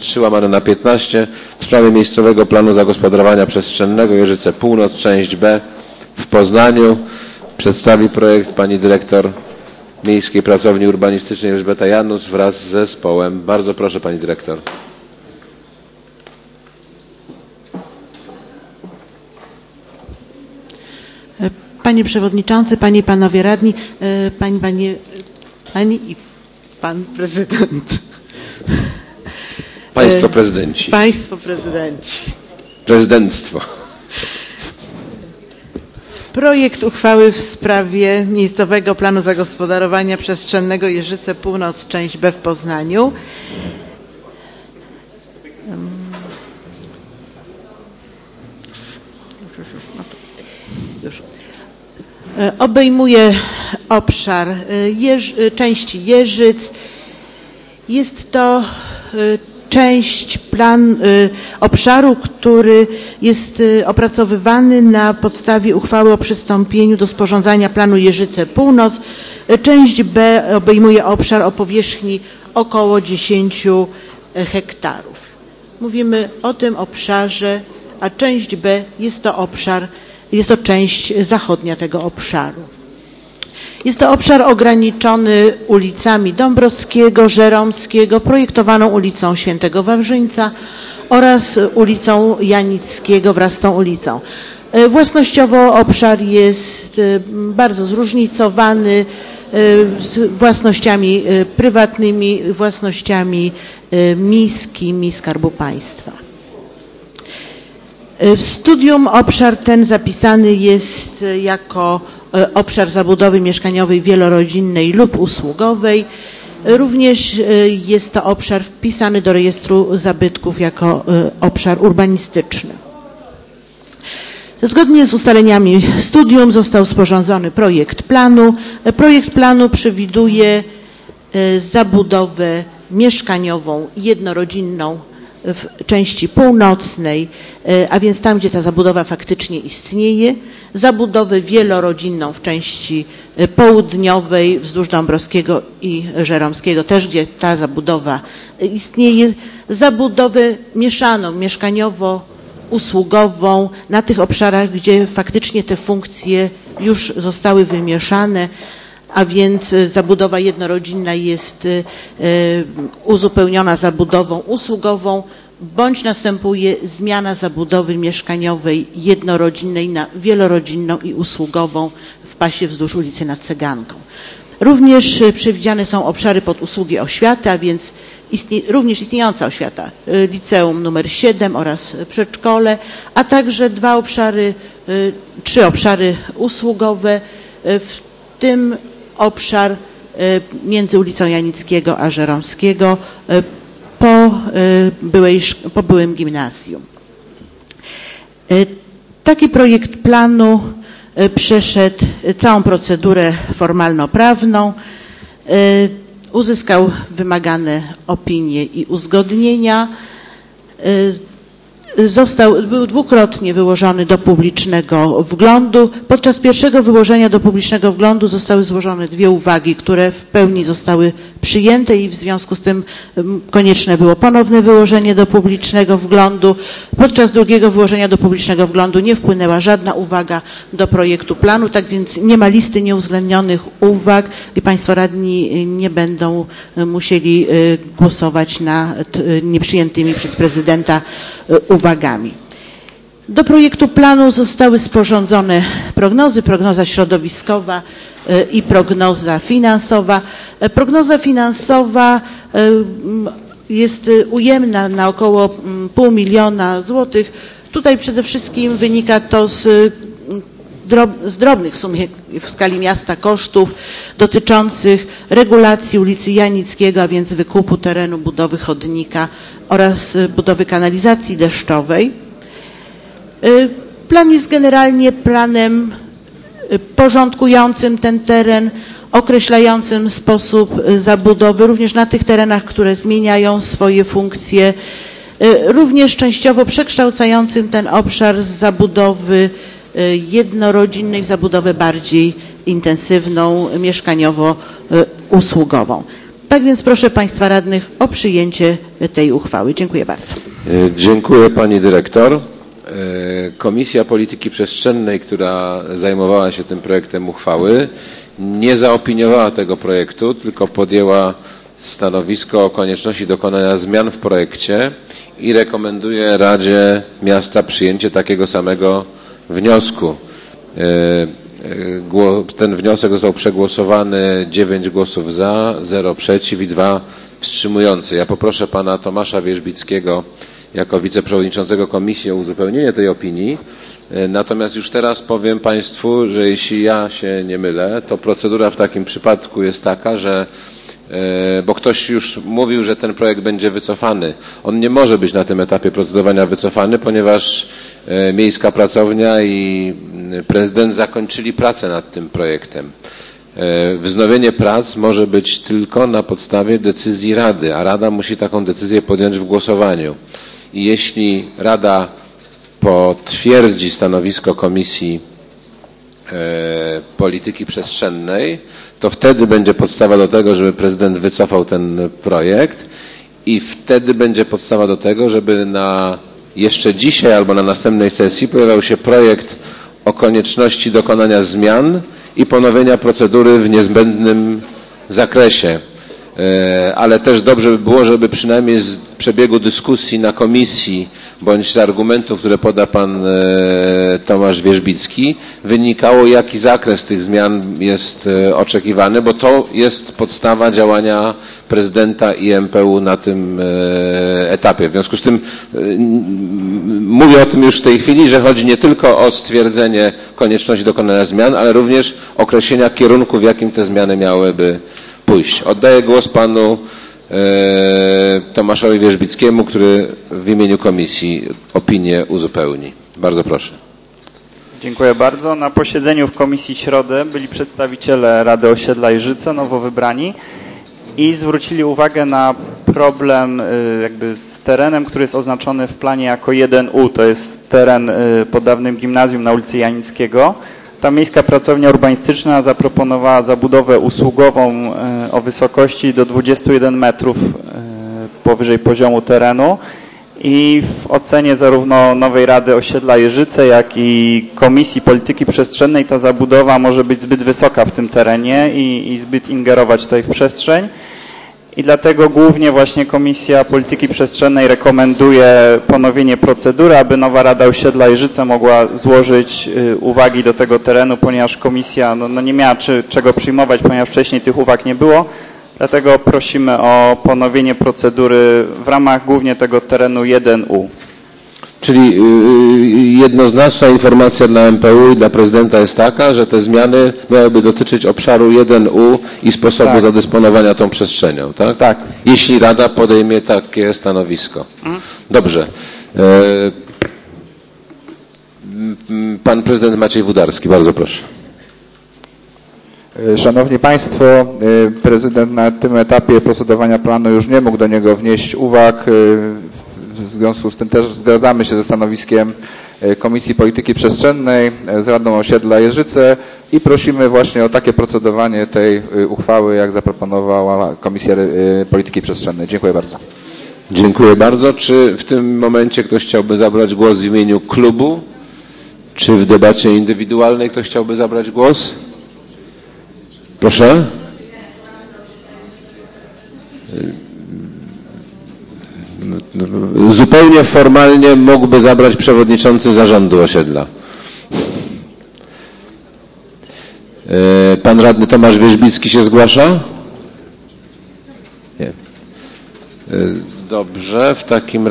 3/15 w sprawie miejscowego planu zagospodarowania przestrzennego Jeżyce Północ, część B w Poznaniu. Przedstawi projekt pani dyrektor Miejskiej Pracowni Urbanistycznej Elżbieta Janus wraz z zespołem. Bardzo proszę pani dyrektor. Panie Przewodniczący, Panie i Panowie Radni, Pani i Pan Prezydent. Państwo prezydenci. Państwo prezydenci. Prezydenctwo. Projekt uchwały w sprawie miejscowego planu zagospodarowania przestrzennego Jeżyce Północ, część B w Poznaniu. Obejmuje obszar części Jeżyc. Jest to część obszaru, który jest opracowywany na podstawie uchwały o przystąpieniu do sporządzania planu Jeżyce Północ. Część B obejmuje obszar o powierzchni około 10 hektarów. Mówimy o tym obszarze, a część B jest to część zachodnia tego obszaru. Jest to obszar ograniczony ulicami Dąbrowskiego, Żeromskiego, projektowaną ulicą Świętego Wawrzyńca oraz ulicą Janickiego wraz z tą ulicą. Własnościowo obszar jest bardzo zróżnicowany z własnościami prywatnymi, własnościami miejskimi Skarbu Państwa. W studium obszar ten zapisany jest jako obszar zabudowy mieszkaniowej wielorodzinnej lub usługowej. Również jest to obszar wpisany do rejestru zabytków jako obszar urbanistyczny. Zgodnie z ustaleniami studium został sporządzony projekt planu. Projekt planu przewiduje zabudowę mieszkaniową jednorodzinną w części północnej, a więc tam, gdzie ta zabudowa faktycznie istnieje, zabudowę wielorodzinną w części południowej wzdłuż Dąbrowskiego i Żeromskiego, też gdzie ta zabudowa istnieje, zabudowę mieszaną, mieszkaniowo-usługową na tych obszarach, gdzie faktycznie te funkcje już zostały wymieszane, a więc zabudowa jednorodzinna jest uzupełniona zabudową usługową, bądź następuje zmiana zabudowy mieszkaniowej jednorodzinnej na wielorodzinną i usługową w pasie wzdłuż ulicy Nad Ceganką. Również przewidziane są obszary pod usługi oświaty, a więc również istniejąca oświata, liceum numer 7 oraz przedszkole, a także trzy obszary usługowe, w tym obszar między ulicą Janickiego a Żeromskiego po byłym gimnazjum. Taki projekt planu przeszedł całą procedurę formalno-prawną, uzyskał wymagane opinie i uzgodnienia, był dwukrotnie wyłożony do publicznego wglądu. Podczas pierwszego wyłożenia do publicznego wglądu zostały złożone 2 uwagi, które w pełni zostały przyjęte i w związku z tym konieczne było ponowne wyłożenie do publicznego wglądu. Podczas drugiego wyłożenia do publicznego wglądu nie wpłynęła żadna uwaga do projektu planu, tak więc nie ma listy nieuwzględnionych uwag i Państwo radni nie będą musieli głosować nad nieprzyjętymi przez prezydenta uwagami. Do projektu planu zostały sporządzone prognozy, prognoza środowiskowa i prognoza finansowa. Prognoza finansowa jest ujemna na około 500 000 złotych. Tutaj przede wszystkim wynika to z drobnych w sumie w skali miasta kosztów dotyczących regulacji ulicy Janickiego, a więc wykupu terenu, budowy chodnika oraz budowy kanalizacji deszczowej. Plan jest generalnie planem porządkującym ten teren, określającym sposób zabudowy, również na tych terenach, które zmieniają swoje funkcje, również częściowo przekształcającym ten obszar z zabudowy jednorodzinnej w zabudowę bardziej intensywną, mieszkaniowo-usługową. Tak więc proszę Państwa radnych o przyjęcie tej uchwały. Dziękuję bardzo. Dziękuję Pani Dyrektor. Komisja Polityki Przestrzennej, która zajmowała się tym projektem uchwały, nie zaopiniowała tego projektu, tylko podjęła stanowisko o konieczności dokonania zmian w projekcie i rekomenduje Radzie Miasta przyjęcie takiego samego wniosku. Ten wniosek został przegłosowany 9 głosów za, 0 przeciw i 2 wstrzymujące. Ja poproszę pana Tomasza Wierzbickiego jako wiceprzewodniczącego komisji o uzupełnienie tej opinii. Natomiast już teraz powiem Państwu, że jeśli ja się nie mylę, to procedura w takim przypadku jest taka, że bo ktoś już mówił, że ten projekt będzie wycofany. On nie może być na tym etapie procedowania wycofany, ponieważ Miejska Pracownia i prezydent zakończyli pracę nad tym projektem. Wznowienie prac może być tylko na podstawie decyzji Rady, a Rada musi taką decyzję podjąć w głosowaniu. I jeśli Rada potwierdzi stanowisko Komisji Polityki Przestrzennej, to wtedy będzie podstawa do tego, żeby prezydent wycofał ten projekt i wtedy będzie podstawa do tego, żeby jeszcze dzisiaj albo na następnej sesji pojawiał się projekt o konieczności dokonania zmian i ponowienia procedury w niezbędnym zakresie. Ale też dobrze by było, żeby przynajmniej z przebiegu dyskusji na komisji bądź z argumentów, które poda pan Tomasz Wierzbicki, wynikało, jaki zakres tych zmian jest oczekiwany, bo to jest podstawa działania prezydenta i MPU na tym etapie. W związku z tym mówię o tym już w tej chwili, że chodzi nie tylko o stwierdzenie konieczności dokonania zmian, ale również określenia kierunku, w jakim te zmiany miałyby pójść. Oddaję głos panu Tomaszowi Wierzbickiemu, który w imieniu komisji opinię uzupełni. Bardzo proszę. Dziękuję bardzo. Na posiedzeniu w komisji środę byli przedstawiciele Rady Osiedla Jeżyce, nowo wybrani, i zwrócili uwagę na problem jakby z terenem, który jest oznaczony w planie jako 1U. To jest teren pod dawnym gimnazjum na ulicy Janickiego. Ta Miejska Pracownia Urbanistyczna zaproponowała zabudowę usługową o wysokości do 21 metrów powyżej poziomu terenu i w ocenie zarówno nowej Rady Osiedla Jeżyce, jak i Komisji Polityki Przestrzennej ta zabudowa może być zbyt wysoka w tym terenie i zbyt ingerować tutaj w przestrzeń. I dlatego głównie właśnie Komisja Polityki Przestrzennej rekomenduje ponowienie procedury, aby nowa Rada Osiedla Jeżyce mogła złożyć uwagi do tego terenu, ponieważ komisja nie miała czego przyjmować, ponieważ wcześniej tych uwag nie było. Dlatego prosimy o ponowienie procedury w ramach głównie tego terenu 1U. Czyli jednoznaczna informacja dla MPU i dla prezydenta jest taka, że te zmiany miałyby dotyczyć obszaru 1U i sposobu zadysponowania tą przestrzenią, tak? Tak. Jeśli Rada podejmie takie stanowisko. Dobrze. Pan prezydent Maciej Wudarski, bardzo proszę. Szanowni Państwo, prezydent na tym etapie procedowania planu już nie mógł do niego wnieść uwag. W związku z tym też zgadzamy się ze stanowiskiem Komisji Polityki Przestrzennej z Radą Osiedla Jeżyce i prosimy właśnie o takie procedowanie tej uchwały, jak zaproponowała Komisja Polityki Przestrzennej. Dziękuję bardzo. Dziękuję bardzo. Czy w tym momencie ktoś chciałby zabrać głos w imieniu klubu? Czy w debacie indywidualnej ktoś chciałby zabrać głos? Proszę. Zupełnie formalnie mógłby zabrać przewodniczący zarządu osiedla. Pan radny Tomasz Wierzbicki się zgłasza? Nie. Dobrze, w takim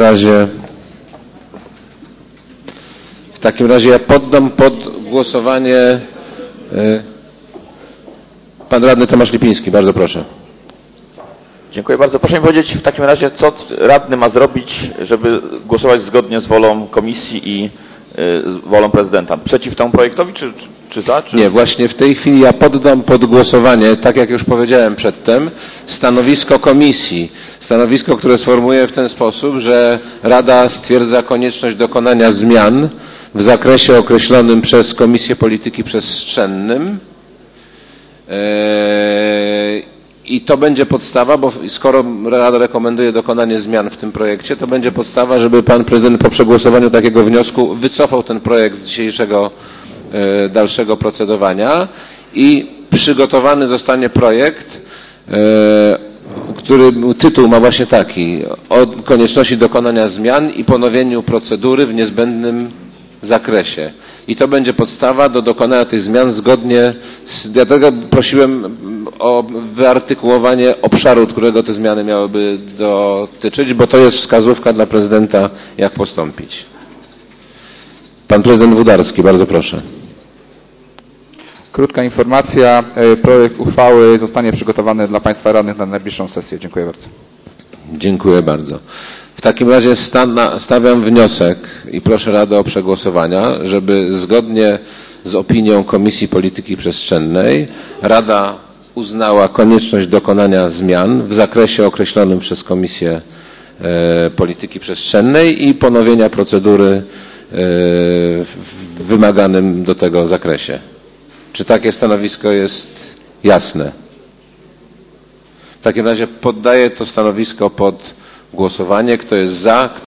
razie ja poddam pod głosowanie pan radny Tomasz Lipiński, bardzo proszę. Dziękuję bardzo. Proszę mi powiedzieć w takim razie, co radny ma zrobić, żeby głosować zgodnie z wolą komisji i z wolą prezydenta. Przeciw temu projektowi, czy za? Czy... Nie, właśnie w tej chwili ja poddam pod głosowanie, tak jak już powiedziałem przedtem, stanowisko komisji. Stanowisko, które sformułuję w ten sposób, że Rada stwierdza konieczność dokonania zmian w zakresie określonym przez Komisję Polityki Przestrzennej I to będzie podstawa, bo skoro Rada rekomenduje dokonanie zmian w tym projekcie, to będzie podstawa, żeby pan prezydent po przegłosowaniu takiego wniosku wycofał ten projekt z dzisiejszego dalszego procedowania i przygotowany zostanie projekt, który tytuł ma właśnie taki: o konieczności dokonania zmian i ponowieniu procedury w niezbędnym zakresie. I to będzie podstawa do dokonania tych zmian zgodnie z... Dlatego prosiłem o wyartykułowanie obszaru, którego te zmiany miałyby dotyczyć, bo to jest wskazówka dla prezydenta, jak postąpić. Pan prezydent Wódarski, bardzo proszę. Krótka informacja. Projekt uchwały zostanie przygotowany dla Państwa radnych na najbliższą sesję. Dziękuję bardzo. Dziękuję bardzo. W takim razie stawiam wniosek i proszę Radę o przegłosowania, żeby zgodnie z opinią Komisji Polityki Przestrzennej Rada uznała konieczność dokonania zmian w zakresie określonym przez Komisję Polityki Przestrzennej i ponowienia procedury w wymaganym do tego zakresie. Czy takie stanowisko jest jasne? W takim razie poddaję to stanowisko pod głosowanie. Kto jest za?